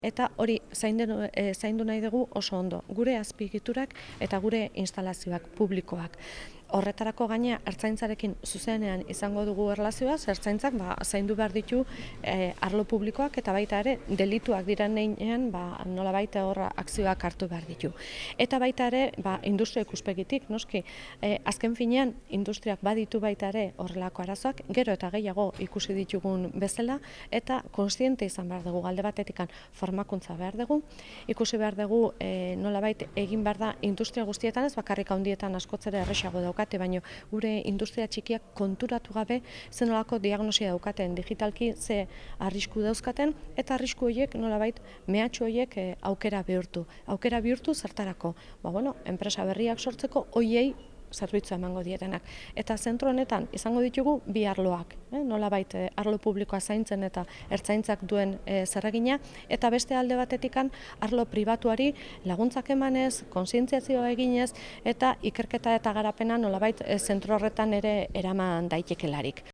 Eta hori zaindu nahi dugu oso ondo, gure azpiegiturak eta gure instalazioak publikoak. Horretarako gaina ertzaintzarekin zuzenean izango dugu erlazioa, ertzaintzak zaindu behar ditu arlo publikoak eta baita ere delituak diren heinean nolabait horra akzioak hartu behar ditu. Eta baita ere industria ikuspegitik, noski, azken finean industriak baditu baita ere horrelako arazoak, gero eta gehiago ikusi ditugun bezala, eta kontziente izan behar dugu alde batetikan formakuntza behar dugu, ikusi behar dugu nolabait egin behar da industria guztietan, ez bakarrik handietan askoz ere erresago daukate, baina gure industria txikiak konturatu gabe zenolako diagnosia daukaten digitalki ze arrisku dauzkaten, eta arrisku horiek nolabait mehatxu horiek aukera bihurtu zertarako. Enpresa berriak sortzeko hoiei zerbitzua emango dietenak. Eta zentro honetan izango ditugu bi arloak, nolabait arlo publikoa zaintzen eta ertzaintzak duen zerregina, eta beste alde batetikan arlo pribatuari laguntzak emanez, kontzientziazioa eginez, eta ikerketa eta garapena nolabait zentro horretan ere eraman daitekelarik.